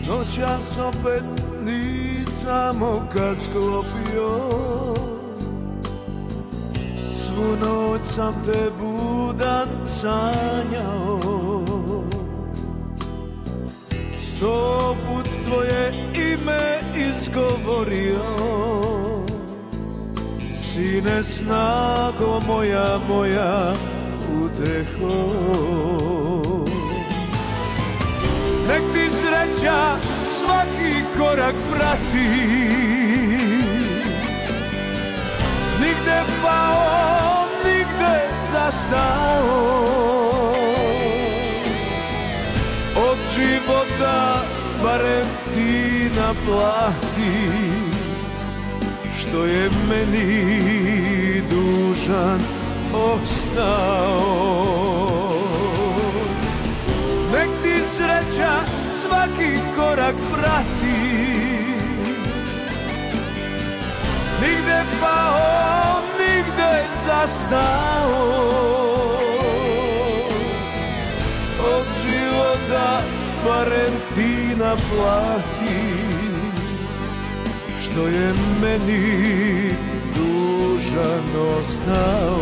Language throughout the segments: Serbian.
Noćas opet nisam oka sklopio, svu noć sam te budan sanjao. 100 put tvoje ime izgovorio, sine snago moja, moja uteho. Nek ti sreća svaki korak prati, nigde pao, nigde zastao. Od života barem ti naplati što je meni dužan ostao. Nek ti sreća svaki korak prati, nigde pao, nigde zastao. Od života barem ti naplati što je meni dužan ostao.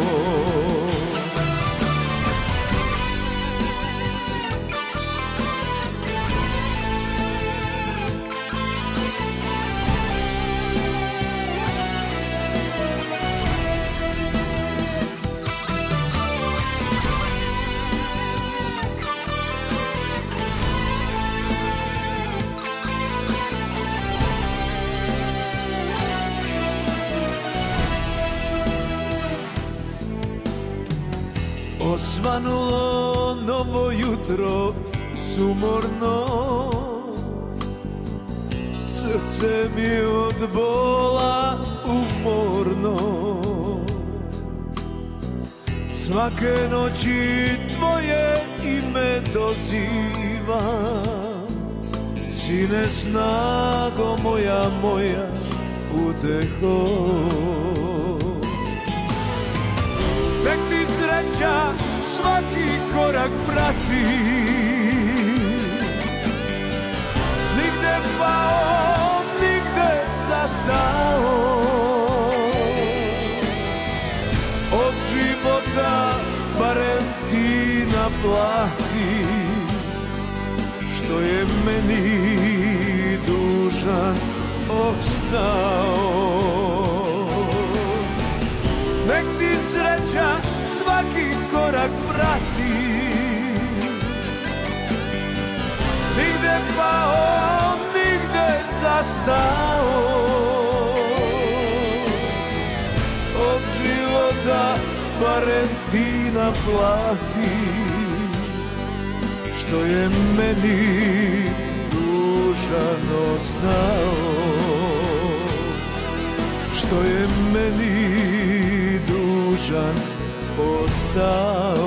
Osvanulo novo jutro sumorno, srce mi od bola umorno. Svake noći tvoje ime doziva, sine snago moja, moja uteho. Nek ti sreća svaki korak prati, nigde pao, nigde zastao. Od života barem ti naplati što je meni dužan ostao. Nek ti sreća svaki korak prati, nigde pao, nigde zastao. Od života barem ti naplati što je meni dužan ostao. Što je meni dužan ostao.